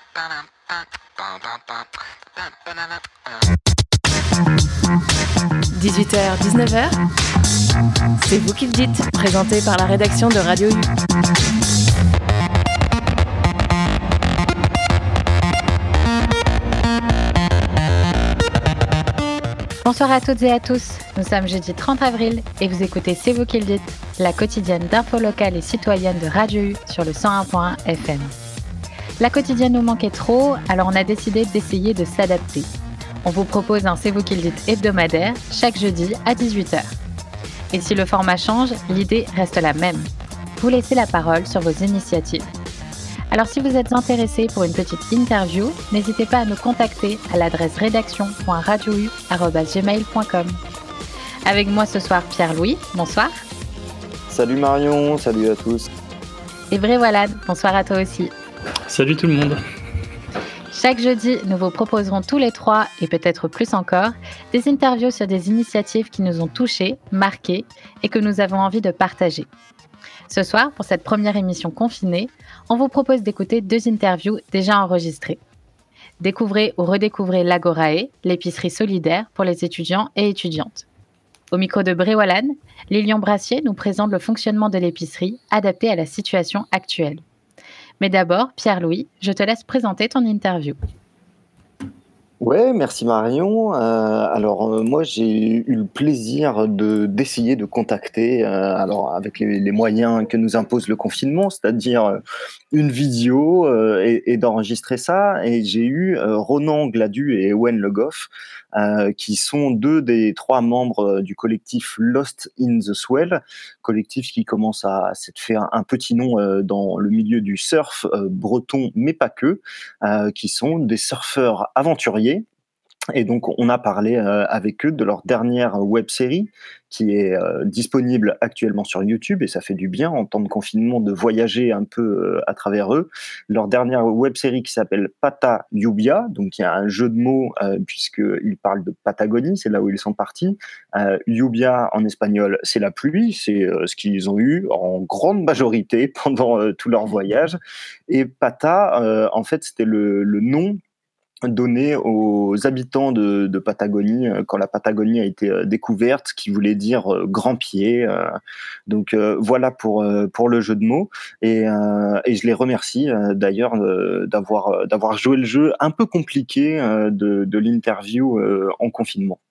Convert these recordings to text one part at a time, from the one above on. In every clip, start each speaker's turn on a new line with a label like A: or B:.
A: 18h, 19h, c'est vous qui le dites, présenté par la rédaction de Radio U. Bonsoir à toutes et à tous, nous sommes jeudi 30 avril et vous écoutez C'est vous qui le dites, la quotidienne d'infos locales et citoyennes de Radio U sur le 101.1 FM. La quotidienne nous manquait trop, alors on a décidé d'essayer de s'adapter. On vous propose un C'est vous qui le dites hebdomadaire, chaque jeudi à 18h. Et si le format change, l'idée reste la même. Vous laissez la parole sur vos initiatives. Alors si vous êtes intéressé pour une petite interview, n'hésitez pas à nous contacter à l'adresse rédaction.radiou@gmail.com. Avec moi ce soir Pierre-Louis, bonsoir.
B: Salut Marion, salut à tous.
A: Et Bréwalad, bonsoir à toi aussi.
C: Salut tout le monde.
A: Chaque jeudi, nous vous proposerons tous les trois, et peut-être plus encore, des interviews sur des initiatives qui nous ont touchés, marqués et que nous avons envie de partager. Ce soir, pour cette première émission confinée, on vous propose d'écouter 2 interviews déjà enregistrées. Découvrez ou redécouvrez l'Agorae, l'épicerie solidaire pour les étudiants et étudiantes. Au micro de Bréwalad, Lilian Brassier nous présente le fonctionnement de l'épicerie adapté à la situation actuelle. Mais d'abord, Pierre-Louis, je te laisse présenter ton interview.
B: Ouais, merci Marion. Moi, j'ai eu le plaisir d'essayer de contacter, avec les moyens que nous impose le confinement, c'est-à-dire une vidéo et d'enregistrer ça. Et j'ai eu Ronan Gladu et Ewen Le Goff, qui sont 2 des 3 membres du collectif Lost in the Swell, collectif qui commence à se faire un petit nom dans le milieu du surf breton, mais pas que, qui sont des surfeurs aventuriers. Et donc, on a parlé avec eux de leur dernière web-série qui est disponible actuellement sur YouTube, et ça fait du bien en temps de confinement de voyager un peu à travers eux. Leur dernière web-série qui s'appelle Pata Lluvia, donc il y a un jeu de mots puisqu'ils parlent de Patagonie, c'est là où ils sont partis. Lluvia en espagnol, c'est la pluie, c'est ce qu'ils ont eu en grande majorité pendant tout leur voyage. Et Pata, en fait, c'était le nom donné aux habitants de Patagonie quand la Patagonie a été découverte, qui voulait dire grand pied. Voilà pour le jeu de mots, et je les remercie d'ailleurs d'avoir joué le jeu un peu compliqué de l'interview en confinement.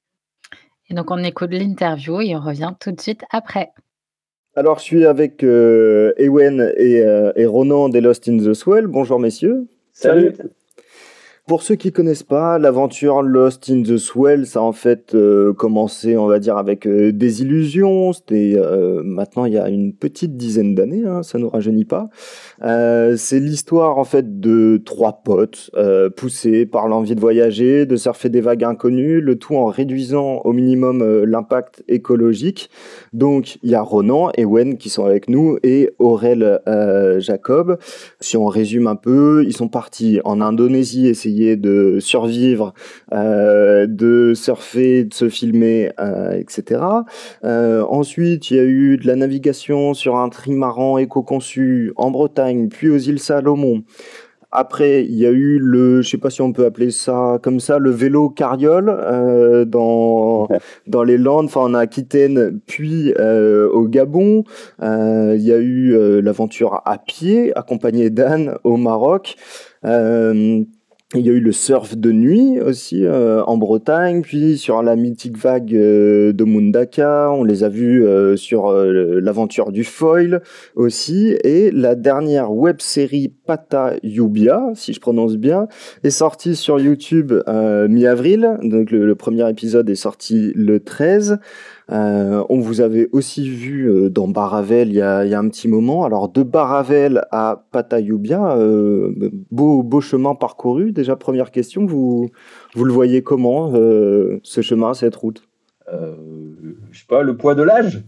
A: Et donc on écoute l'interview et on revient tout de suite après.
B: Alors je suis avec Ewen et Ronan des Lost in the Swell. Bonjour messieurs.
D: Salut.
B: Pour ceux qui connaissent pas, l'aventure Lost in the Swell, ça a en fait commencé, on va dire, avec des illusions. C'était maintenant il y a une petite dizaine d'années, hein, ça nous rajeunit pas. C'est l'histoire en fait de 3 potes poussés par l'envie de voyager, de surfer des vagues inconnues, le tout en réduisant au minimum l'impact écologique. Donc il y a Ronan et Ewen qui sont avec nous, et Aurel Jacob. Si on résume un peu, ils sont partis en Indonésie essayer de survivre, de surfer, de se filmer, etc. Ensuite, il y a eu de la navigation sur un trimaran éco-conçu en Bretagne, puis aux îles Salomon. Après, il y a eu je sais pas si on peut appeler ça comme ça, le vélo carriole dans les Landes, enfin en Aquitaine, puis au Gabon. Il y a eu l'aventure à pied, accompagnée d'Anne au Maroc. Il y a eu le surf de nuit aussi en Bretagne, puis sur la mythique vague de Mundaka, on les a vus sur l'aventure du foil aussi, et la dernière web-série Pata Lluvia, si je prononce bien, est sortie sur YouTube mi-avril, donc le premier épisode est sorti le 13. On vous avait aussi vu dans Baravel il y a un petit moment. Alors de Baravel à Pata Lluvia, beau chemin parcouru. Déjà première question, vous le voyez comment ce chemin, cette route?
D: Je sais pas, le poids de l'âge.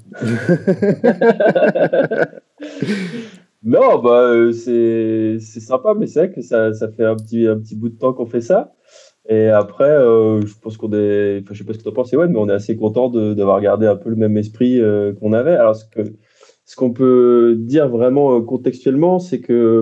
D: Non, c'est sympa, mais c'est vrai que ça fait un petit bout de temps qu'on fait ça. Et après, je pense je sais pas ce que tu en penses, Ewen, mais on est assez content d'avoir gardé un peu le même esprit qu'on avait. Alors, ce qu'on peut dire vraiment contextuellement, c'est que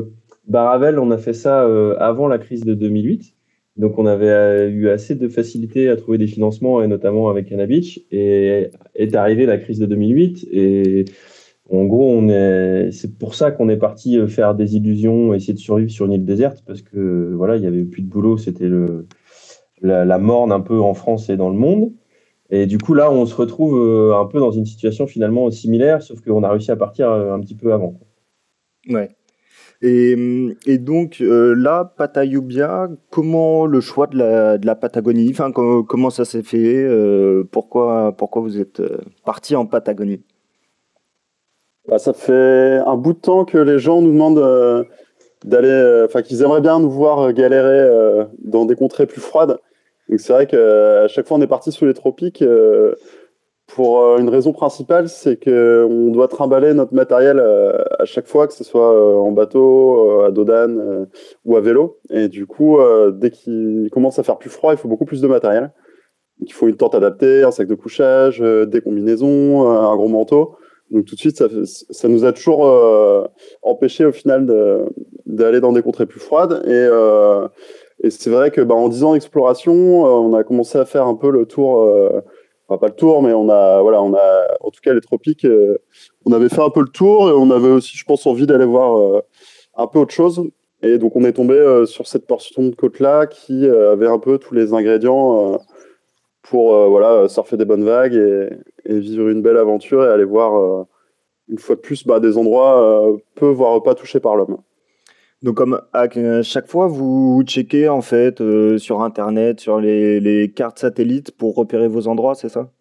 D: Ravel, on a fait ça avant la crise de 2008. Donc, on avait eu assez de facilité à trouver des financements, et notamment avec Canabitch. Et est arrivée la crise de 2008. Et en gros, c'est pour ça qu'on est parti faire des illusions, essayer de survivre sur une île déserte, parce que voilà, il y avait plus de boulot. C'était la morne un peu en France et dans le monde. Et du coup, là, on se retrouve un peu dans une situation finalement similaire, sauf qu'on a réussi à partir un petit peu avant.
B: Ouais. Et donc là, Patayubia, comment le choix de la Patagonie, enfin comment ça s'est fait, pourquoi vous êtes parti en Patagonie?
C: Bah, ça fait un bout de temps que les gens nous demandent d'aller, enfin qu'ils aimeraient bien nous voir galérer dans des contrées plus froides. Donc c'est vrai qu'à chaque fois on est parti sous les tropiques pour une raison principale, c'est qu'on doit trimballer notre matériel à chaque fois, que ce soit en bateau, à dos d'âne ou à vélo. Et du coup, dès qu'il commence à faire plus froid, il faut beaucoup plus de matériel. Donc, il faut une tente adaptée, un sac de couchage, des combinaisons, un gros manteau. Donc tout de suite, ça nous a toujours empêché au final d'aller dans des contrées plus froides. Et c'est vrai que en 10 ans d'exploration, on a commencé à faire un peu le tour. Enfin, pas le tour, mais on a, en tout cas les tropiques, on avait fait un peu le tour et on avait aussi, je pense, envie d'aller voir un peu autre chose. Et donc on est tombé sur cette portion de côte-là qui avait un peu tous les ingrédients pour surfer des bonnes vagues et vivre une belle aventure et aller voir une fois de plus des endroits peu voire pas touchés par l'homme.
B: Donc comme à chaque fois vous checkez en fait sur internet, sur les cartes satellites pour repérer vos endroits, c'est ça?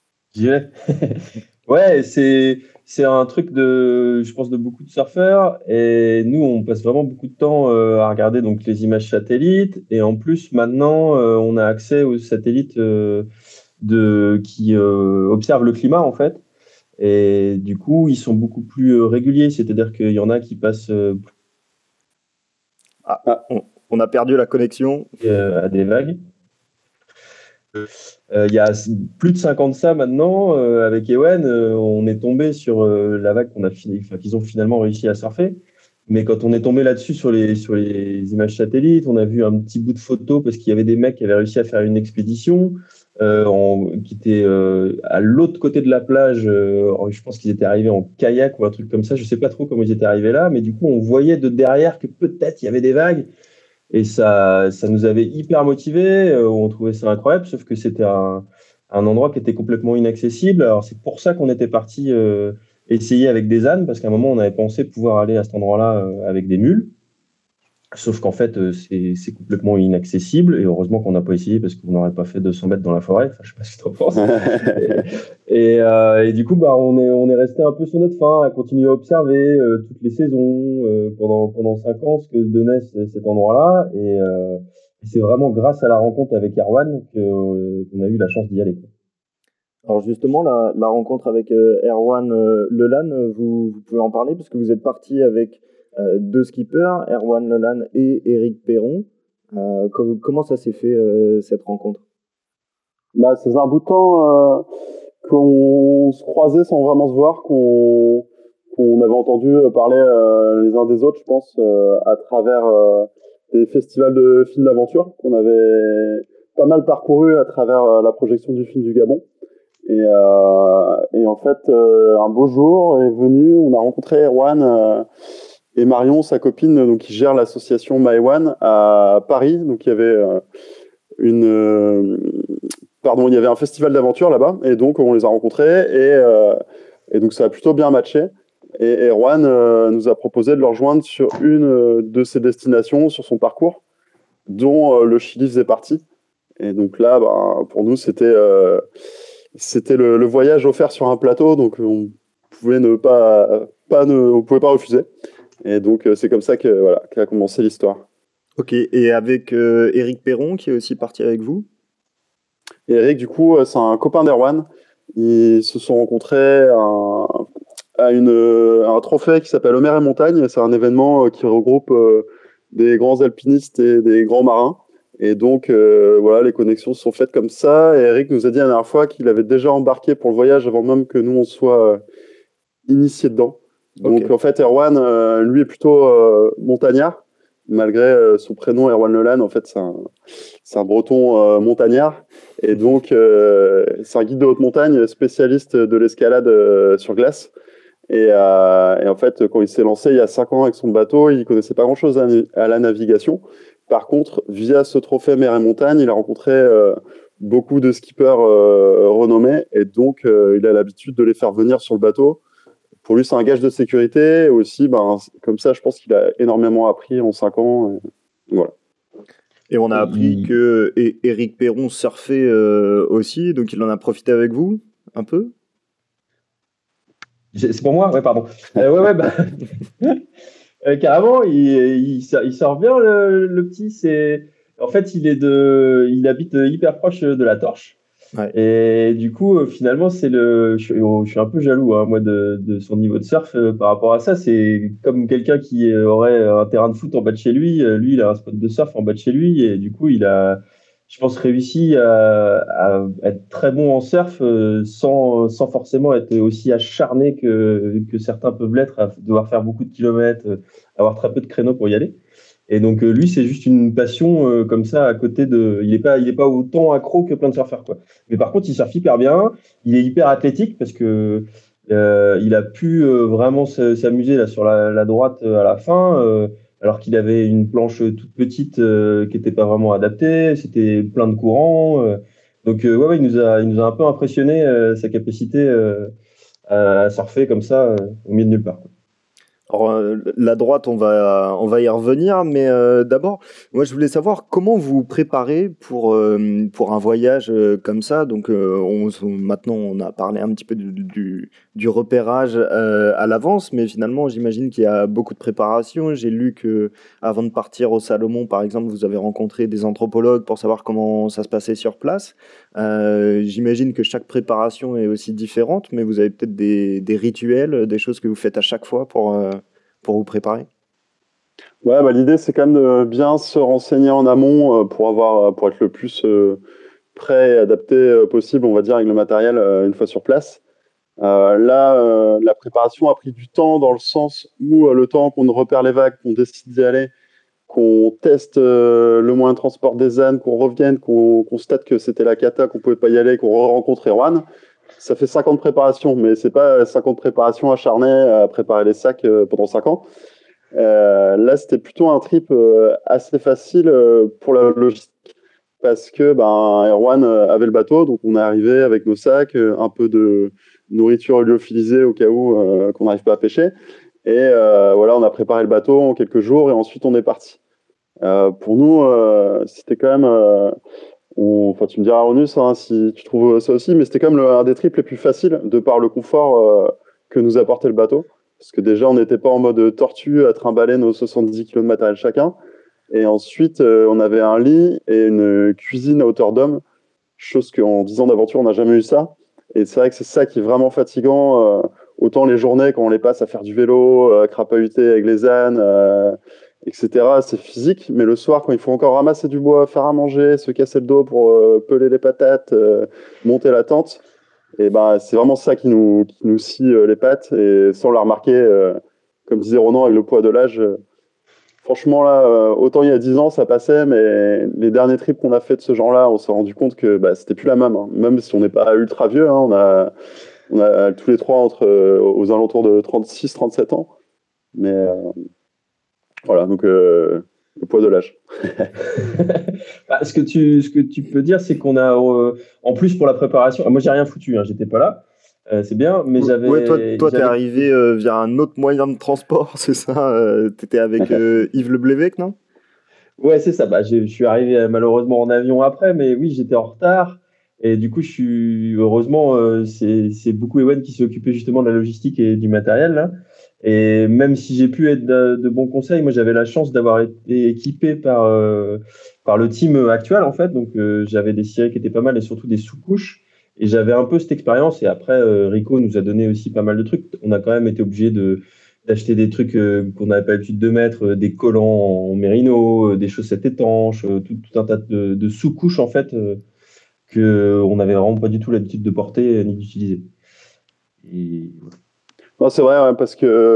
D: Ouais, c'est un truc je pense, de beaucoup de surfeurs. Et nous, on passe vraiment beaucoup de temps à regarder donc les images satellites. Et en plus, maintenant, on a accès aux satellites qui observent le climat en fait. Et du coup, ils sont beaucoup plus réguliers. C'est-à-dire qu'il y en a qui passent
B: On a perdu la connexion.
D: à des vagues. Il y a plus de 5 ans de ça maintenant, avec Ewen, on est tombé sur la vague qu'ils ont finalement réussi à surfer. Mais quand on est tombé là-dessus sur les images satellites, on a vu un petit bout de photo parce qu'il y avait des mecs qui avaient réussi à faire une expédition qui était à l'autre côté de la plage. Je pense qu'ils étaient arrivés en kayak ou un truc comme ça. Je sais pas trop comment ils étaient arrivés là, mais du coup, on voyait de derrière que peut-être il y avait des vagues. Et ça nous avait hyper motivés. On trouvait ça incroyable, sauf que c'était un endroit qui était complètement inaccessible. Alors, c'est pour ça qu'on était parti essayer avec des ânes, parce qu'à un moment, on avait pensé pouvoir aller à cet endroit-là avec des mules. Sauf qu'en fait, c'est complètement inaccessible. Et heureusement qu'on n'a pas essayé, parce qu'on n'aurait pas fait 200 mètres dans la forêt. Enfin, je sais pas ce que tu en penses. Et du coup, on est resté un peu sur notre faim, à continuer à observer toutes les saisons pendant 5 ans, ce que donnait cet endroit-là. Et c'est vraiment grâce à la rencontre avec Erwan qu'on a eu la chance d'y aller.
B: Alors justement, la rencontre avec Erwan Lelan, vous pouvez en parler parce que vous êtes parti avec deux skippers, Erwan Lelan et Eric Perron. Comment ça s'est fait cette rencontre?
C: Ça faisait un bout de temps qu'on se croisait sans vraiment se voir, qu'on avait entendu parler les uns des autres, je pense, à travers des festivals de films d'aventure qu'on avait pas mal parcouru à travers la projection du film du Gabon. Et en fait, un beau jour est venu, on a rencontré Erwan et Marion, sa copine, donc, qui gère l'association Maïwan à Paris. Donc il y avait il y avait un festival d'aventure là-bas, et donc on les a rencontrés, et donc ça a plutôt bien matché. Et Erwan nous a proposé de le rejoindre sur une de ses destinations, sur son parcours, dont le Chili faisait partie. Et donc là, pour nous, c'était le voyage offert sur un plateau, donc on pouvait on pouvait pas refuser. Et donc c'est comme ça qu'a commencé l'histoire.
B: Ok, et avec Eric Perron qui est aussi parti avec vous?
C: Et Eric, du coup, c'est un copain d'Erwan. Ils se sont rencontrés à un trophée qui s'appelle Homer et Montagne. C'est un événement qui regroupe des grands alpinistes et des grands marins. Et donc, les connexions se sont faites comme ça. Et Eric nous a dit la dernière fois qu'il avait déjà embarqué pour le voyage avant même que nous, on soit initiés dedans. Donc, en fait, Erwan, lui, est plutôt montagnard. malgré son prénom Erwan Lelan, en fait, c'est un breton montagnard. Et donc, c'est un guide de haute montagne spécialiste de l'escalade sur glace. Et en fait, quand il s'est lancé il y a 5 ans avec son bateau, il connaissait pas grand-chose à la navigation. Par contre, via ce trophée mer et montagne, il a rencontré beaucoup de skippers renommés. Et donc, il a l'habitude de les faire venir sur le bateau. Pour lui, c'est un gage de sécurité. Aussi, comme ça, je pense qu'il a énormément appris en 5 ans. Voilà.
B: Et on a appris que Éric Perron surfait aussi, donc il en a profité avec vous, un peu.
D: C'est pour moi? Ouais, pardon. Carrément, il sort bien, le petit. En fait, il habite hyper proche de la Torche.
B: Ouais.
D: Et du coup, finalement, je suis un peu jaloux, hein, moi, de son niveau de surf par rapport à ça. C'est comme quelqu'un qui aurait un terrain de foot en bas de chez lui. Lui, il a un spot de surf en bas de chez lui. Et du coup, il a, je pense, réussi à être très bon en surf sans forcément être aussi acharné que certains peuvent l'être, à devoir faire beaucoup de kilomètres, avoir très peu de créneaux pour y aller. Et donc lui, c'est juste une passion comme ça à côté de. Il est pas autant accro que plein de surfeurs, quoi. Mais par contre, il surfe hyper bien. Il est hyper athlétique parce que il a pu vraiment s'amuser là sur la droite à la fin, alors qu'il avait une planche toute petite qui était pas vraiment adaptée. C'était plein de courants. Donc ouais, il nous a un peu impressionné sa capacité à surfer comme ça au milieu de nulle part, quoi.
B: Alors, la droite, on va y revenir, mais d'abord, moi, je voulais savoir comment vous préparez pour un voyage comme ça. Donc, maintenant, on a parlé un petit peu du repérage à l'avance, mais finalement, j'imagine qu'il y a beaucoup de préparation. J'ai lu que avant de partir au Salomon, par exemple, vous avez rencontré des anthropologues pour savoir comment ça se passait sur place. J'imagine que chaque préparation est aussi différente, mais vous avez peut-être des rituels, des choses que vous faites à chaque fois pour vous préparer.
C: Ouais, l'idée, c'est quand même de bien se renseigner en amont pour être le plus prêt et adapté possible, on va dire, avec le matériel une fois sur place. La préparation a pris du temps dans le sens où le temps qu'on repère les vagues, qu'on décide d'y aller, qu'on teste le moyen de transport des ânes, qu'on revienne, qu'on constate que c'était la cata, qu'on pouvait pas y aller, qu'on rencontre Erwan, ça fait 5 ans de préparation, mais c'est pas 5 ans de préparation acharnée à préparer les sacs pendant 5 ans. Là, c'était plutôt un trip assez facile pour la logistique, parce que Erwan avait le bateau, donc on est arrivé avec nos sacs, un peu de nourriture lyophilisée au cas où qu'on n'arrive pas à pêcher. Et voilà, on a préparé le bateau en quelques jours et ensuite on est parti. Pour nous, c'était quand même... tu me diras, Ronus, hein, si tu trouves ça aussi, mais c'était quand même un des trips les plus faciles de par le confort que nous apportait le bateau. Parce que déjà, on n'était pas en mode tortue à trimballer nos 70 kg de matériel chacun. Et ensuite, on avait un lit et une cuisine à hauteur d'homme, chose qu'en 10 ans d'aventure, on n'a jamais eu ça. Et c'est vrai que c'est ça qui est vraiment fatigant. Autant les journées, quand on les passe à faire du vélo, à crapahuter avec les ânes, etc., c'est physique. Mais le soir, quand il faut encore ramasser du bois, faire à manger, se casser le dos pour peler les patates, monter la tente, et c'est vraiment ça qui nous scie les pattes. Et sans le remarquer, comme disait Ronan, avec le poids de l'âge, franchement, là, autant il y a 10 ans, ça passait, mais les derniers trips qu'on a fait de ce genre-là, on s'est rendu compte que c'était plus la même. Hein. Même si on n'est pas ultra vieux, hein, on a tous les trois aux alentours de 36-37 ans. Mais voilà, donc le poids de l'âge.
D: Ce que tu peux dire, c'est qu'on a, en plus pour la préparation, moi j'ai rien foutu, hein, j'étais pas là. C'est bien, mais j'avais...
B: Ouais, toi t'es arrivé via un autre moyen de transport, c'est ça? T'étais avec Yves Le Blévec, non?
D: Ouais, c'est ça. Je suis arrivé malheureusement en avion après, mais oui, j'étais en retard. Et du coup, heureusement, c'est beaucoup Ewan qui s'est occupé justement de la logistique et du matériel, là. Et même si j'ai pu être de bons conseils, moi j'avais la chance d'avoir été équipé par le team actuel, en fait. Donc j'avais des cirés qui étaient pas mal et surtout des sous-couches. Et j'avais un peu cette expérience. Et après, Rico nous a donné aussi pas mal de trucs. On a quand même été obligé d'acheter des trucs qu'on n'avait pas l'habitude de mettre, des collants en mérino, des chaussettes étanches, tout un tas de sous-couches en fait qu'on n'avait vraiment pas du tout l'habitude de porter ni d'utiliser. Et...
C: Non, c'est vrai, ouais, parce que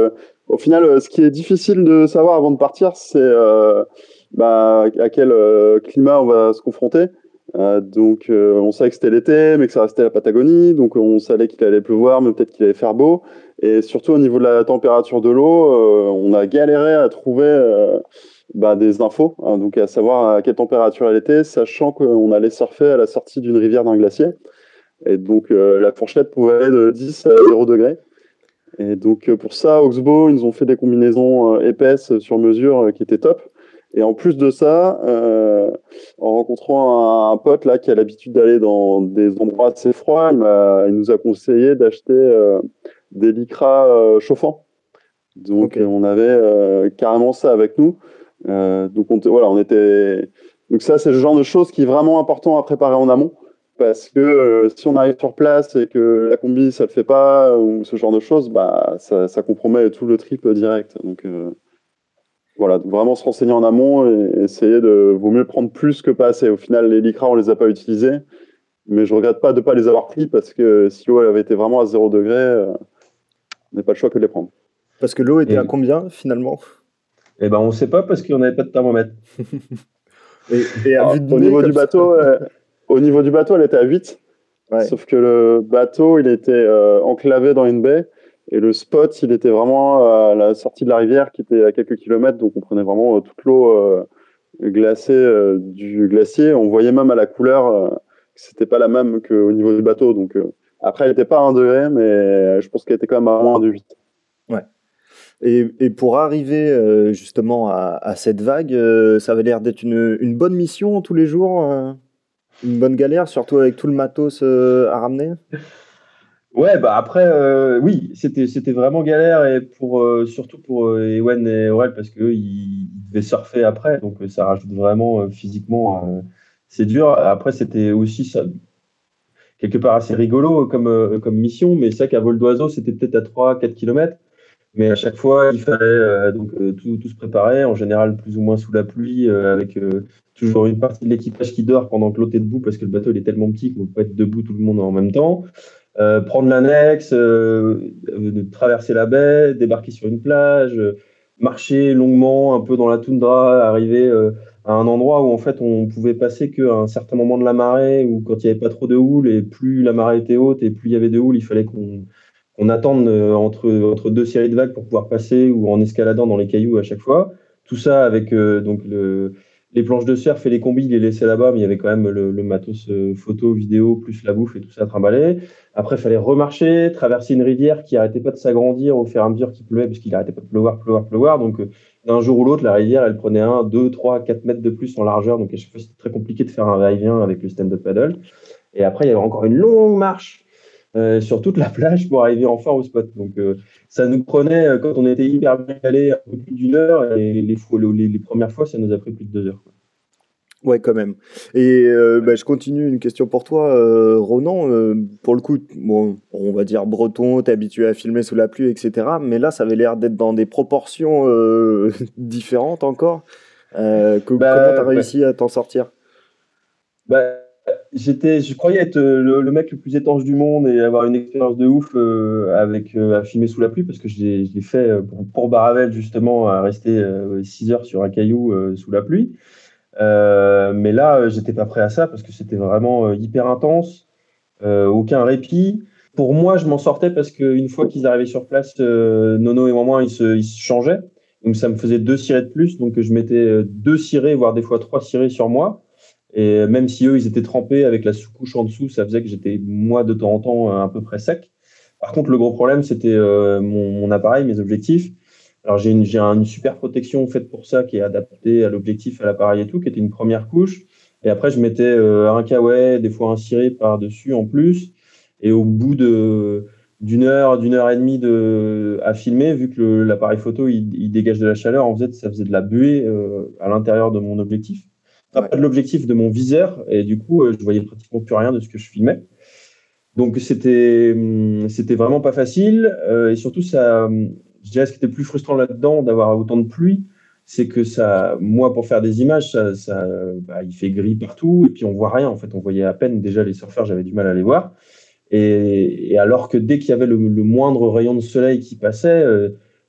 C: Au final, ce qui est difficile de savoir avant de partir, c'est à quel climat on va se confronter. Donc, on savait que c'était l'été, mais que ça restait la Patagonie. Donc, on savait qu'il allait pleuvoir, mais peut-être qu'il allait faire beau. Et surtout, au niveau de la température de l'eau, on a galéré à trouver des infos, hein, donc à savoir à quelle température elle était, sachant qu'on allait surfer à la sortie d'une rivière d'un glacier. Et donc, la fourchette pouvait aller de 10 à 0 degrés. Et donc, pour ça, Oxbow, ils nous ont fait des combinaisons épaisses sur mesure qui étaient top. Et en plus de ça, en rencontrant un pote là qui a l'habitude d'aller dans des endroits assez froids, il nous a conseillé d'acheter des lycras chauffants. Donc on avait carrément ça avec nous. Donc on était. Donc ça, c'est le genre de choses qui est vraiment important à préparer en amont, parce que si on arrive sur place et que la combi ça le fait pas ou ce genre de choses, ça compromet tout le trip direct. Donc voilà, donc vraiment se renseigner en amont et essayer vaut mieux prendre plus que pas assez. Au final, les lycras, on les a pas utilisés, mais je regrette pas de pas les avoir pris, parce que si l'eau avait été vraiment à 0 degré, on n'a pas le choix que de les prendre.
B: Parce que l'eau était à combien finalement?
D: Eh ben, on sait pas, parce qu'on n'avait pas de thermomètre.
C: Au niveau du bateau, elle était à 8. Ouais. Sauf que le bateau, il était enclavé dans une baie. Et le spot, il était vraiment à la sortie de la rivière, qui était à quelques kilomètres. Donc, on prenait vraiment toute l'eau glacée du glacier. On voyait même à la couleur que c'était pas la même qu'au niveau du bateau. Donc, après, elle n'était pas à 1 degré, mais je pense qu'elle était quand même à moins de 8.
B: Ouais. Et pour arriver justement à cette vague, ça avait l'air d'être une bonne mission tous les jours, une bonne galère, surtout avec tout le matos à ramener.
D: Ouais, après, oui, c'était vraiment galère, et surtout pour Ewen et Aurel, parce qu'eux, ils devaient surfer après, donc ça rajoute vraiment physiquement. C'est dur. Après, c'était aussi ça, quelque part assez rigolo comme mission, mais c'est vrai qu'à vol d'oiseau, c'était peut-être à 3-4 km. Mais à chaque fois, il fallait tout se préparer, en général plus ou moins sous la pluie, avec toujours une partie de l'équipage qui dort pendant que l'autre est debout, parce que le bateau il est tellement petit qu'on ne peut pas être debout tout le monde en même temps. Prendre l'annexe, traverser la baie, débarquer sur une plage, marcher longuement un peu dans la toundra, arriver à un endroit où en fait on pouvait passer qu'à un certain moment de la marée, ou quand il n'y avait pas trop de houle, et plus la marée était haute et plus il y avait de houle, il fallait qu'on attende entre deux séries de vagues pour pouvoir passer, ou en escaladant dans les cailloux à chaque fois. Tout ça avec les planches de surf et les combis, ils les laissaient là-bas, mais il y avait quand même le matos photo, vidéo, plus la bouffe et tout ça à trimballer. Après, il fallait remarcher, traverser une rivière qui n'arrêtait pas de s'agrandir au fur et à mesure qu'il pleuvait, parce qu'il n'arrêtait pas de pleuvoir. Donc, d'un jour ou l'autre, la rivière, elle prenait 1, 2, 3, 4 mètres de plus en largeur. Donc, à chaque fois, c'était très compliqué de faire un va-et-vient avec le stand-up paddle. Et après, il y avait encore une longue marche sur toute la plage pour arriver enfin au spot. Donc, ça nous prenait, quand on était hyper bien calé, un peu plus d'1 heure, et les premières fois, ça nous a pris plus de 2 heures.
B: Ouais, quand même. Et je continue, une question pour toi, Ronan. Pour le coup, bon, on va dire breton, t'es habitué à filmer sous la pluie, etc. Mais là, ça avait l'air d'être dans des proportions différentes encore. Comment t'as réussi à t'en sortir?
D: Je croyais être le mec le plus étanche du monde et avoir une expérience de ouf à filmer sous la pluie, parce que je l'ai fait pour Baravel, justement, à rester 6 heures sur un caillou sous la pluie. Mais là, j'étais pas prêt à ça, parce que c'était vraiment hyper intense, aucun répit. Pour moi, je m'en sortais parce qu'une fois qu'ils arrivaient sur place, Nono et moi, ils se changeaient. Donc ça me faisait 2 cirés de plus. Donc je mettais 2 cirés, voire des fois 3 cirés sur moi. Et même si eux, ils étaient trempés avec la sous-couche en dessous, ça faisait que j'étais, moi, de temps en temps, à peu près sec. Par contre, le gros problème, c'était mon appareil, mes objectifs. Alors, j'ai une super protection faite pour ça, qui est adaptée à l'objectif, à l'appareil et tout, qui était une première couche. Et après, je mettais un kawaii, des fois un ciré par-dessus en plus. Et au bout d'une heure et demie à filmer, vu que l'appareil photo, il dégage de la chaleur, en fait, ça faisait de la buée à l'intérieur de mon objectif. Pas de l'objectif, de mon viseur, et du coup, je voyais pratiquement plus rien de ce que je filmais. Donc, c'était vraiment pas facile. Et surtout, je dirais ce qui était plus frustrant là-dedans, d'avoir autant de pluie, c'est que moi, pour faire des images, il fait gris partout, et puis on voit rien. En fait, on voyait à peine. Déjà, les surfeurs, j'avais du mal à les voir. Et alors que dès qu'il y avait le moindre rayon de soleil qui passait,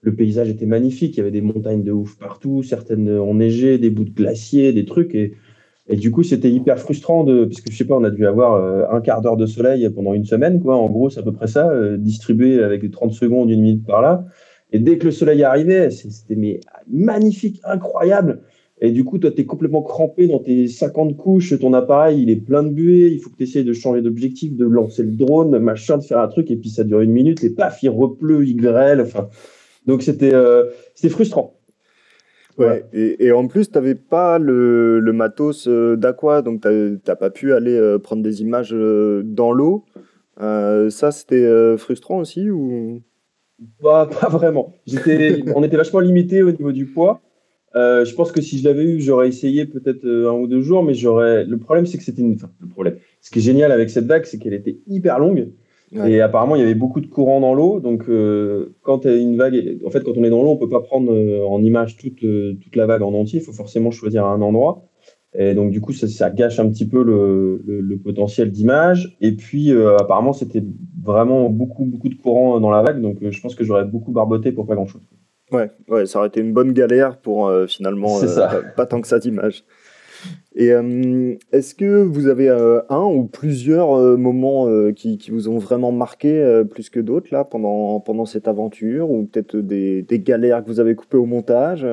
D: le paysage était magnifique. Il y avait des montagnes de ouf partout, certaines enneigées, des bouts de glaciers, des trucs. Et du coup, c'était hyper frustrant parce que je sais pas, on a dû avoir un quart d'heure de soleil pendant une semaine, quoi. En gros, c'est à peu près ça, distribué avec 30 secondes, une minute par là. Et dès que le soleil arrivait, c'était magnifique, incroyable. Et du coup, toi, tu es complètement crampé dans tes 50 couches, ton appareil, il est plein de buée, il faut que tu essayes de changer d'objectif, de lancer le drone, machin, de faire un truc, et puis ça dure une minute, et paf, il repleut, il grêle. Enfin, donc c'était frustrant.
B: Ouais. Et en plus, tu n'avais pas le matos d'Aqua, donc tu n'as pas pu aller prendre des images dans l'eau. Ça, c'était frustrant aussi ou...
D: Pas vraiment. On était vachement limité au niveau du poids. Je pense que si je l'avais eu, j'aurais essayé peut-être 1 ou 2 jours, mais le problème, c'est que c'était le problème. Ce qui est génial avec cette vague, c'est qu'elle était hyper longue. Ouais. Et apparemment, il y avait beaucoup de courant dans l'eau. Donc, quand une vague, en fait, quand on est dans l'eau, on peut pas prendre en image toute la vague en entier. Il faut forcément choisir un endroit. Et donc, du coup, ça gâche un petit peu le potentiel d'image. Et puis, apparemment, c'était vraiment beaucoup de courant dans la vague. Donc, je pense que j'aurais beaucoup barboté pour pas grand-chose.
B: Ouais, ça aurait été une bonne galère pour finalement pas tant que ça d'images. Et est-ce que vous avez un ou plusieurs moments qui vous ont vraiment marqué plus que d'autres là pendant cette aventure, ou peut-être des galères que vous avez coupées au montage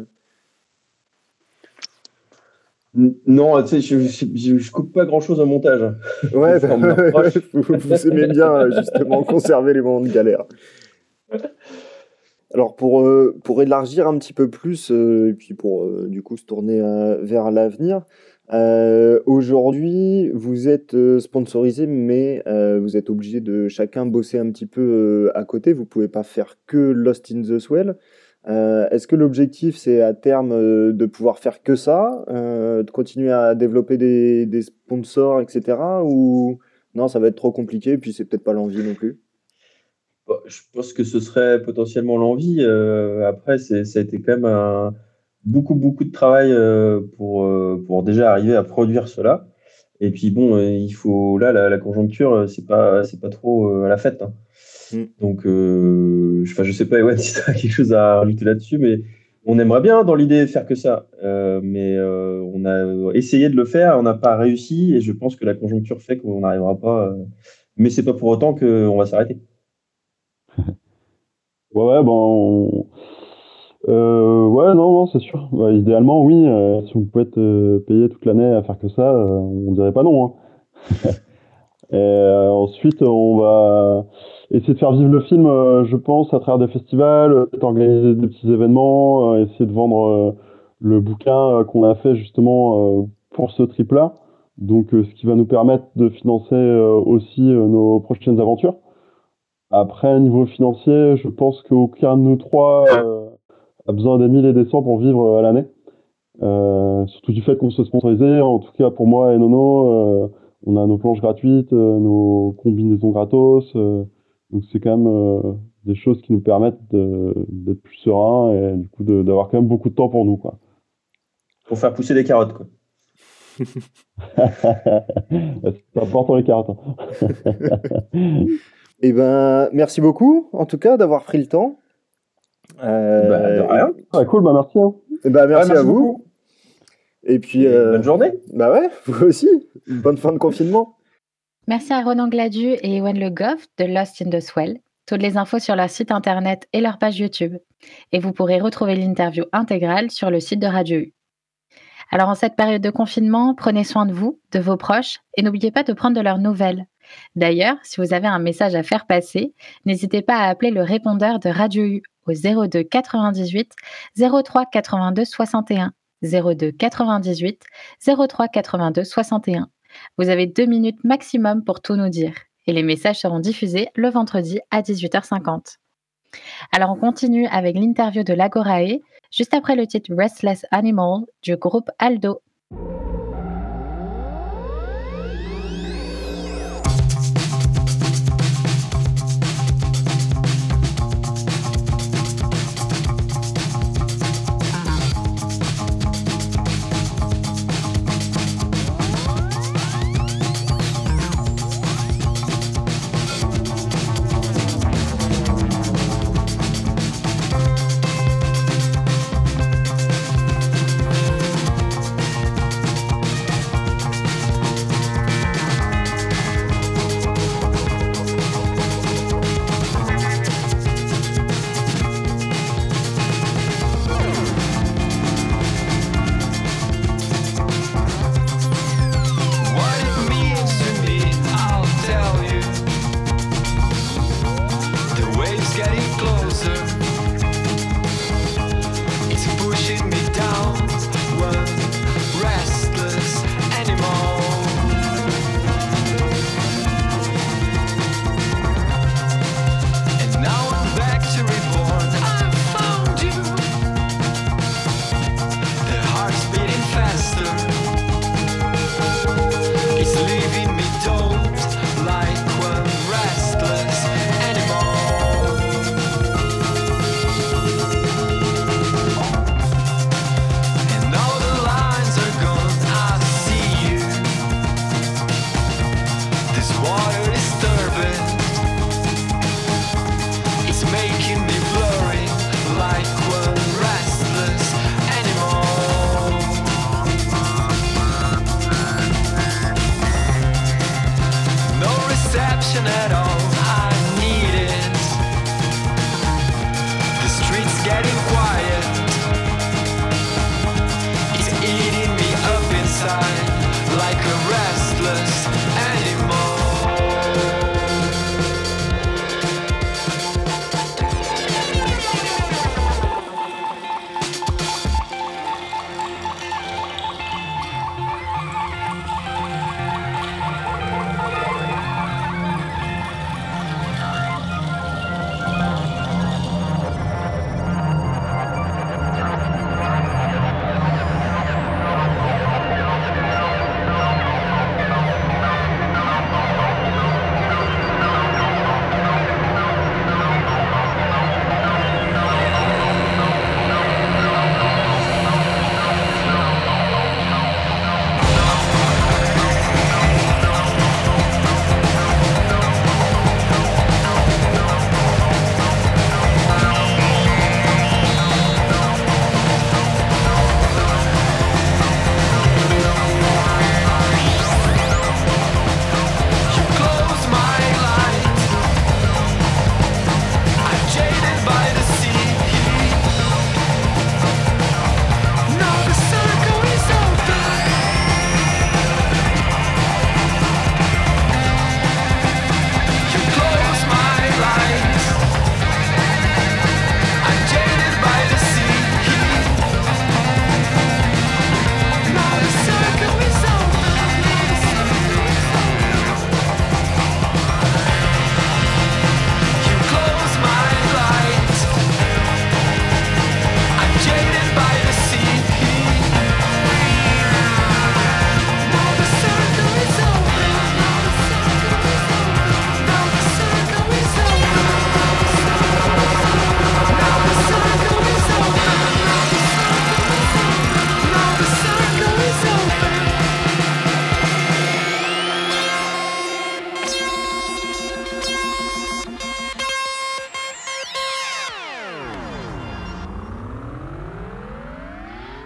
D: Non, tu sais, je coupe pas grand-chose au montage.
B: Ouais, vous aimez bien justement conserver les moments de galère. Alors pour élargir un petit peu plus et puis pour du coup se tourner vers l'avenir, aujourd'hui vous êtes sponsorisé, mais vous êtes obligé de chacun bosser un petit peu à côté. Vous pouvez pas faire que Lost in the Swell. Est-ce que l'objectif c'est à terme de pouvoir faire que ça, de continuer à développer des sponsors, etc. Ou non, ça va être trop compliqué et puis c'est peut-être pas l'envie non plus?
D: Je pense que ce serait potentiellement l'envie. Après, ça a été quand même beaucoup de travail pour déjà arriver à produire cela. Et puis bon, il faut là la conjoncture, c'est pas trop à la fête. Hein. Donc, je sais pas, Ewan, si tu as quelque chose à rajouter là-dessus, mais on aimerait bien dans l'idée faire que ça. Mais on a essayé de le faire, on n'a pas réussi, et je pense que la conjoncture fait qu'on n'arrivera pas. Mais c'est pas pour autant qu'on va s'arrêter.
C: Ouais, bon, ouais, non, c'est sûr. Bah, idéalement, oui, si on pouvait être payé toute l'année à faire que ça, on dirait pas non. Hein. Et ensuite, on va essayer de faire vivre le film, je pense, à travers des festivals, peut-être organiser des petits événements, essayer de vendre le bouquin qu'on a fait justement pour ce trip-là. Donc, ce qui va nous permettre de financer aussi nos prochaines aventures. Après, niveau financier, je pense qu'aucun de nous trois a besoin des 1000 et des 100 pour vivre à l'année. Surtout du fait qu'on se sponsorisé. En tout cas, pour moi et Nono, on a nos planches gratuites, nos combinaisons gratos. Donc, c'est quand même des choses qui nous permettent d'être plus sereins et du coup d'avoir quand même beaucoup de temps pour nous, quoi.
D: Pour faire pousser des carottes, quoi.
C: C'est important, les carottes.
B: Eh ben, merci beaucoup, en tout cas, d'avoir pris le temps.
D: De rien.
C: Ouais, cool, bah merci. Hein.
B: Merci à vous.
D: Beaucoup.
B: Et puis,
D: bonne journée.
B: Bah ouais, vous aussi. Bonne fin de confinement.
A: Merci à Ronan Gladu et Ewan Le Goff de Lost in the Swell. Toutes les infos sur leur site internet et leur page YouTube. Et vous pourrez retrouver l'interview intégrale sur le site de Radio U. Alors en cette période de confinement, prenez soin de vous, de vos proches, et n'oubliez pas de prendre de leurs nouvelles. D'ailleurs, si vous avez un message à faire passer, n'hésitez pas à appeler le répondeur de Radio U au 02 98 03 82 61. 02 98 03 82 61. Vous avez 2 minutes maximum pour tout nous dire. Et les messages seront diffusés le vendredi à 18h50. Alors on continue avec l'interview de l'Agorae, juste après le titre Restless Animal du groupe Aldo.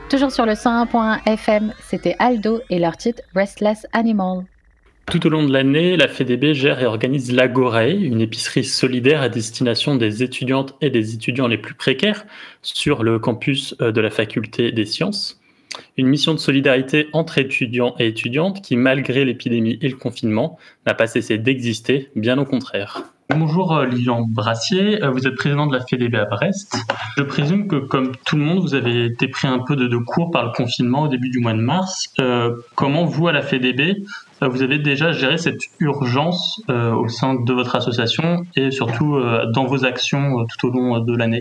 A: Toujours sur le 101.1 FM, c'était Aldo et leur titre Restless Animal.
E: Tout au long de l'année, la FEDB gère et organise l'Agorae, une épicerie solidaire à destination des étudiantes et des étudiants les plus précaires sur le campus de la faculté des sciences. Une mission de solidarité entre étudiants et étudiantes qui, malgré l'épidémie et le confinement, n'a pas cessé d'exister, bien au contraire. Bonjour Lilian Brassier, vous êtes président de la FEDB à Brest. Je présume que comme tout le monde, vous avez été pris un peu de court par le confinement au début du mois de mars. Comment vous, à la FEDB, vous avez déjà géré cette urgence au sein de votre association et surtout dans vos actions tout au long de l'année ?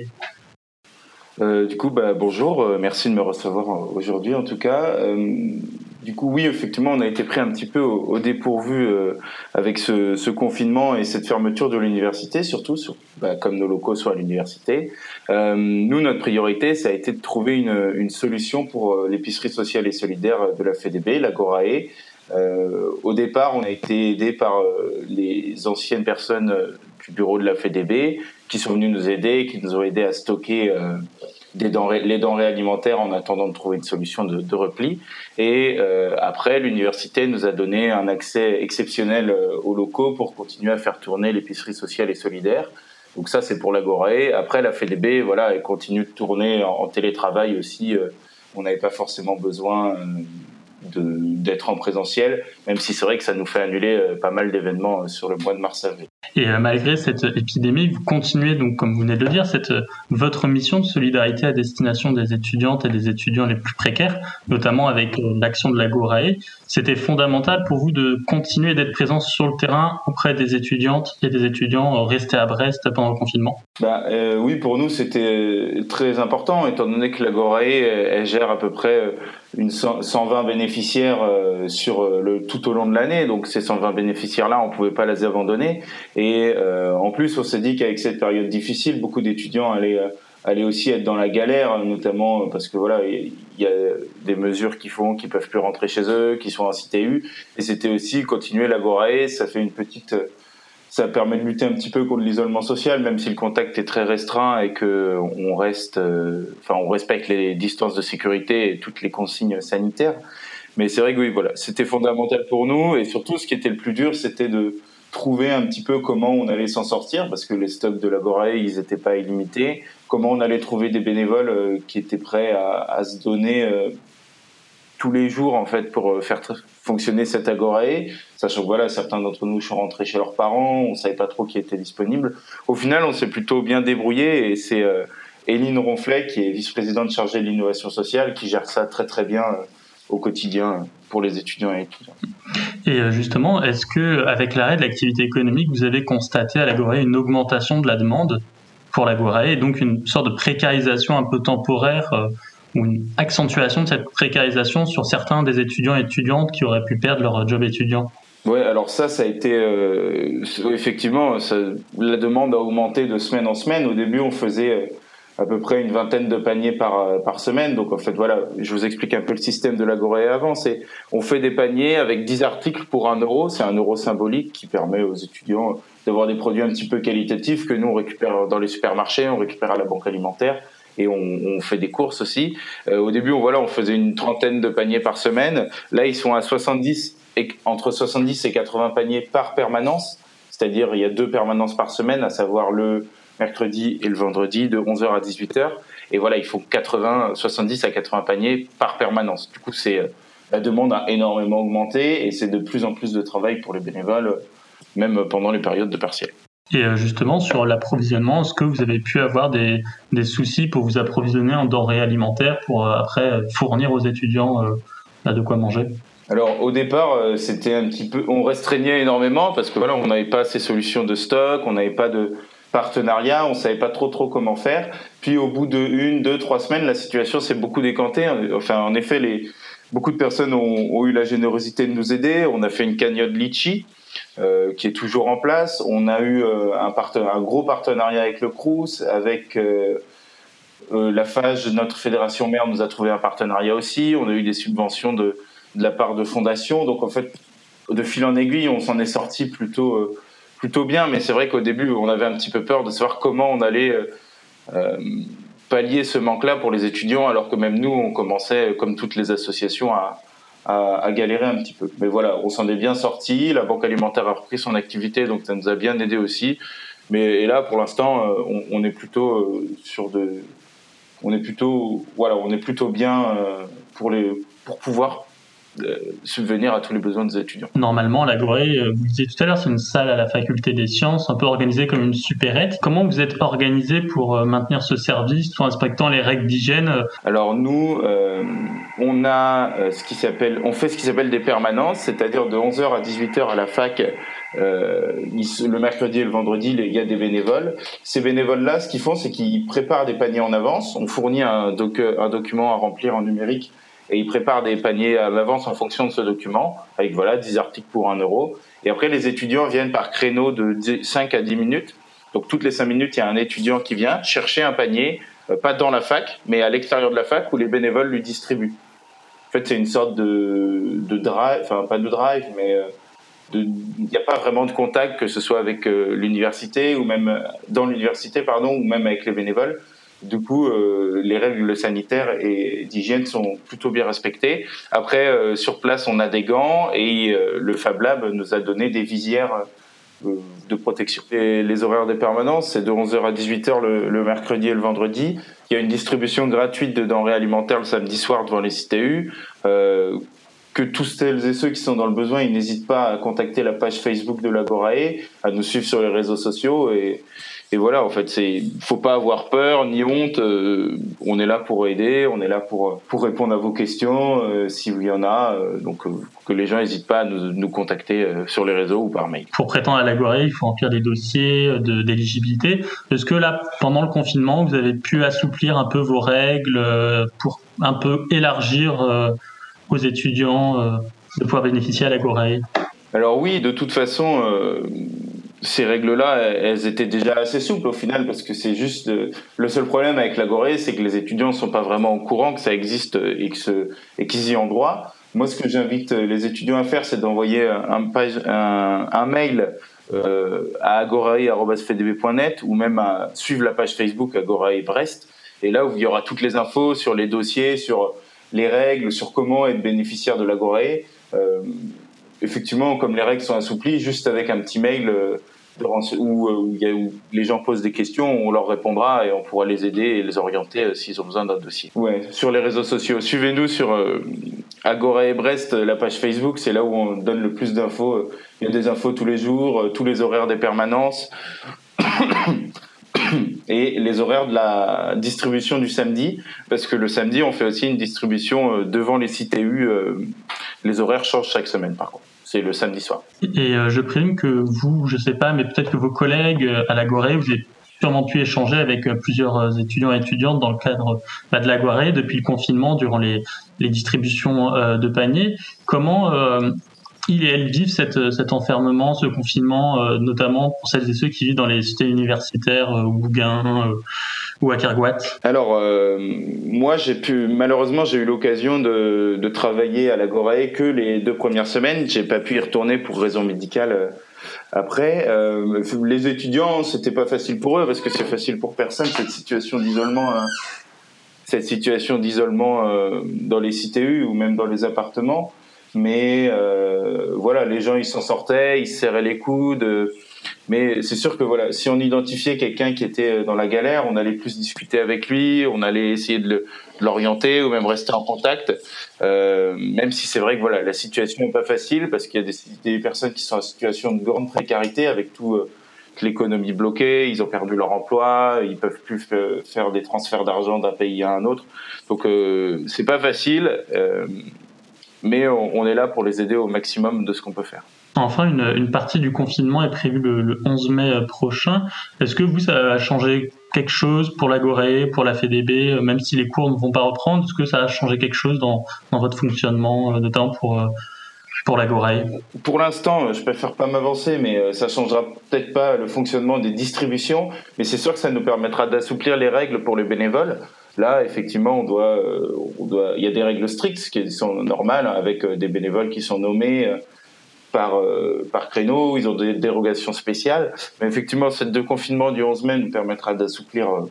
F: Bonjour, merci de me recevoir aujourd'hui en tout cas. Oui, effectivement, on a été pris un petit peu au dépourvu avec ce confinement et cette fermeture de l'université, surtout comme nos locaux sont à l'université. Nous, notre priorité, ça a été de trouver une solution pour l'épicerie sociale et solidaire de la FEDB, l'Agorae. Au départ, on a été aidé par les anciennes personnes du bureau de la FEDB qui sont venues nous aider, qui nous ont aidés à stocker les denrées alimentaires en attendant de trouver une solution de repli. Et après, l'université nous a donné un accès exceptionnel aux locaux pour continuer à faire tourner l'épicerie sociale et solidaire. Donc ça, c'est pour l'Agorae. Après, la FEDB, elle continue de tourner en télétravail aussi. On n'avait pas forcément besoin d'être en présentiel, même si c'est vrai que ça nous fait annuler pas mal d'événements sur le mois de mars-avril.
E: Et malgré cette épidémie, vous continuez, donc, comme vous venez de le dire, votre mission de solidarité à destination des étudiantes et des étudiants les plus précaires, notamment avec l'action de l'Agorae. C'était fondamental pour vous de continuer d'être présent sur le terrain auprès des étudiantes et des étudiants restés à Brest pendant le confinement ?
F: Oui, pour nous, c'était très important, étant donné que l'Agorae, elle gère à peu près 120 bénéficiaires tout au long de l'année. Donc ces 120 bénéficiaires-là, on pouvait pas les abandonner. Et en plus, on s'est dit qu'avec cette période difficile, beaucoup d'étudiants allaient aussi être dans la galère, notamment parce que il y a des mesures qui font qu'ils peuvent plus rentrer chez eux, qui sont en CTU. Et c'était aussi continuer l'Agorae. Ça permet de lutter un petit peu contre l'isolement social, même si le contact est très restreint et que on respecte les distances de sécurité et toutes les consignes sanitaires. Mais c'est vrai que c'était fondamental pour nous, et surtout ce qui était le plus dur, c'était de trouver un petit peu comment on allait s'en sortir, parce que les stocks de l'Agorae, ils n'étaient pas illimités. Comment on allait trouver des bénévoles qui étaient prêts à se donner tous les jours en fait pour faire fonctionner cette Agorae, sachant que certains d'entre nous sont rentrés chez leurs parents, on savait pas trop qui était disponible. Au final, on s'est plutôt bien débrouillé, et c'est Éline Ronflet, qui est vice-présidente chargée de l'innovation sociale, qui gère ça très très bien au quotidien pour les étudiants et étudiantes.
E: Et justement, est-ce que avec l'arrêt de l'activité économique, vous avez constaté à l'Agorae une augmentation de la demande pour l'Agorae, et donc une sorte de précarisation un peu temporaire ou une accentuation de cette précarisation sur certains des étudiants et étudiantes qui auraient pu perdre leur job étudiant ?
F: Ouais, alors ça a été effectivement, la demande a augmenté de semaine en semaine. Au début, on faisait à peu près une vingtaine de paniers par semaine. Donc en fait, je vous explique un peu le système de l'Agorae avant. On fait des paniers avec 10 articles pour 1 euro. C'est 1 euro symbolique qui permet aux étudiants d'avoir des produits un petit peu qualitatifs que nous on récupère dans les supermarchés, on récupère à la banque alimentaire. Et on fait des courses aussi. Au début, on faisait une trentaine de paniers par semaine. Là, ils sont à entre 70 et 80 paniers par permanence. C'est-à-dire, il y a 2 permanences par semaine, à savoir le mercredi et le vendredi, de 11h à 18h. Et ils font 70 à 80 paniers par permanence. Du coup, la demande a énormément augmenté, et c'est de plus en plus de travail pour les bénévoles, même pendant les périodes de partiels.
E: Et justement, sur l'approvisionnement, est-ce que vous avez pu avoir des soucis pour vous approvisionner en denrées alimentaires pour après fournir aux étudiants de quoi manger ?
F: Alors au départ, c'était un petit peu, on restreignait énormément parce que on n'avait pas ces solutions de stock, on n'avait pas de partenariat, on savait pas trop comment faire. Puis au bout de 1, 2, 3 semaines, la situation s'est beaucoup décantée. Enfin, en effet, beaucoup de personnes ont eu la générosité de nous aider. On a fait une cagnotte Litchi qui est toujours en place. On a eu un gros partenariat avec le Crous, avec la FAGE, notre fédération mère nous a trouvé un partenariat aussi. On a eu des subventions de la part de fondations. Donc en fait, de fil en aiguille, on s'en est sorti plutôt bien. Mais c'est vrai qu'au début, on avait un petit peu peur de savoir comment on allait pallier ce manque-là pour les étudiants, alors que même nous, on commençait, comme toutes les associations, à galérer un petit peu. Mais voilà, on s'en est bien sorti. La Banque alimentaire a repris son activité, donc ça nous a bien aidé aussi. Et là, pour l'instant, on est plutôt on est plutôt bien pour pouvoir subvenir à tous les besoins des étudiants.
E: Normalement, l'Agoré, vous le disiez tout à l'heure, c'est une salle à la faculté des sciences, un peu organisée comme une supérette. Comment vous êtes organisé pour maintenir ce service tout en respectant les règles d'hygiène?
F: Alors nous, on fait ce qui s'appelle des permanences, c'est-à-dire de 11h à 18h à la fac. Le mercredi et le vendredi, il y a des bénévoles. Ces bénévoles-là, ce qu'ils font, c'est qu'ils préparent des paniers en avance. On fournit un document à remplir en numérique et ils préparent des paniers à l'avance en fonction de ce document, avec 10 articles pour 1 euro. Et après, les étudiants viennent par créneau de 5 à 10 minutes. Donc toutes les 5 minutes, il y a un étudiant qui vient chercher un panier, pas dans la fac, mais à l'extérieur de la fac, où les bénévoles lui distribuent. En fait, c'est une sorte de drive, enfin pas de drive, mais il n'y a pas vraiment de contact, que ce soit avec l'université ou même dans l'université, ou même avec les bénévoles. Du coup, les règles sanitaires et d'hygiène sont plutôt bien respectées. Après, sur place, on a des gants et le Fab Lab nous a donné des visières de protection. Et les horaires des permanences, c'est de 11h à 18h le mercredi et le vendredi. Il y a une distribution gratuite de denrées alimentaires le samedi soir devant les CTU. Que tous celles et ceux qui sont dans le besoin, ils n'hésitent pas à contacter la page Facebook de l'Agorae, à nous suivre sur les réseaux sociaux et voilà, en fait, faut pas avoir peur ni honte. On est là pour aider, on est là pour répondre à vos questions s'il y en a. Donc que les gens n'hésitent pas à nous contacter sur les réseaux ou par mail.
E: Pour prétendre à l'Agoré, il faut remplir des dossiers d'éligibilité. Est-ce que là, pendant le confinement, vous avez pu assouplir un peu vos règles pour un peu élargir aux étudiants de pouvoir bénéficier à l'Agoré?
F: Alors oui, de toute façon, ces règles-là, elles étaient déjà assez souples au final, parce que c'est juste le seul problème avec l'Agoré, c'est que les étudiants ne sont pas vraiment au courant que ça existe et qu'ils y ont droit. Moi, ce que j'invite les étudiants à faire, c'est d'envoyer un mail à agorae@fedb.net ou même à suivre la page Facebook Agorae Brest. Et là où il y aura toutes les infos sur les dossiers, sur les règles, sur comment être bénéficiaire de l'Agorae. Effectivement, comme les règles sont assouplies, juste avec un petit mail où les gens posent des questions, on leur répondra et on pourra les aider et les orienter s'ils ont besoin d'un dossier. Ouais, sur les réseaux sociaux, suivez-nous sur Agorae Brest, la page Facebook, c'est là où on donne le plus d'infos. Il y a des infos tous les jours, tous les horaires des permanences et les horaires de la distribution du samedi, parce que le samedi, on fait aussi une distribution devant les CTU. Les horaires changent chaque semaine, par contre. C'est le samedi soir.
E: Et je présume que vous, je sais pas, mais peut-être que vos collègues à l'Agoré, vous avez sûrement pu échanger avec plusieurs étudiants et étudiantes dans le cadre de l'Agoré depuis le confinement, durant les distributions de paniers. Comment ils et elles vivent cet enfermement, ce confinement, notamment pour celles et ceux qui vivent dans les cités universitaires, au Bougain ou à Kerguat?
F: Alors, moi, malheureusement, j'ai eu l'occasion de travailler à l'Agoré que les 2 premières semaines. J'ai pas pu y retourner pour raisons médicales après. Les étudiants, c'était pas facile pour eux parce que c'est facile pour personne cette situation d'isolement dans les CTU ou même dans les appartements. Mais voilà, les gens ils s'en sortaient, ils se serraient les coudes. Mais c'est sûr que voilà, si on identifiait quelqu'un qui était dans la galère, on allait plus discuter avec lui, on allait essayer de l'orienter ou même rester en contact. Même si c'est vrai que voilà, la situation n'est pas facile parce qu'il y a des personnes qui sont en situation de grande précarité avec toute l'économie bloquée, ils ont perdu leur emploi, ils peuvent plus faire des transferts d'argent d'un pays à un autre. Donc c'est pas facile. Mais on est là pour les aider au maximum de ce qu'on peut faire.
E: Enfin, une partie du confinement est prévue le 11 mai prochain. Est-ce que vous, ça a changé quelque chose pour l'Agoré, pour la FEDB, même si les cours ne vont pas reprendre? Est-ce que ça a changé quelque chose dans votre fonctionnement, notamment pour l'Agoré?
F: Pour l'instant, je préfère pas m'avancer, mais ça changera peut-être pas le fonctionnement des distributions, mais c'est sûr que ça nous permettra d'assouplir les règles pour les bénévoles. Là, effectivement, il y a des règles strictes qui sont normales, avec des bénévoles qui sont nommés par créneau, ils ont des dérogations spéciales. Mais effectivement, cette déconfinement du 11 mai nous permettra d'assouplir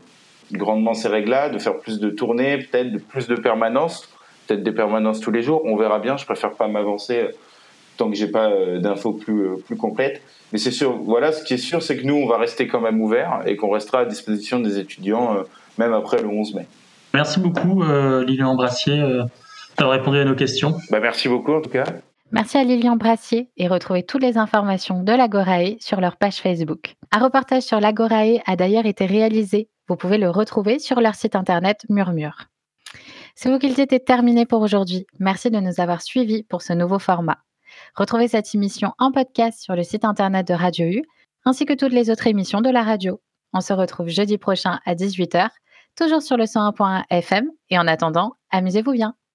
F: grandement ces règles-là, de faire plus de tournées, peut-être plus de permanences, peut-être des permanences tous les jours. On verra bien. Je préfère pas m'avancer tant que j'ai pas d'infos plus complètes. Mais c'est sûr, voilà, ce qui est sûr, c'est que nous, on va rester quand même ouverts et qu'on restera à disposition des étudiants, même après le 11 mai.
E: Merci beaucoup, Lilian Brassier, d'avoir répondu à nos questions.
F: Merci beaucoup, en tout cas.
A: Merci à Lilian Brassier et retrouvez toutes les informations de l'Agorae sur leur page Facebook. Un reportage sur l'Agorae a d'ailleurs été réalisé. Vous pouvez le retrouver sur leur site internet Murmure. C'est vous qu'il était terminé pour aujourd'hui. Merci de nous avoir suivis pour ce nouveau format. Retrouvez cette émission en podcast sur le site internet de Radio U, ainsi que toutes les autres émissions de la radio. On se retrouve jeudi prochain à 18h, toujours sur le 101.1 FM, et en attendant, amusez-vous bien.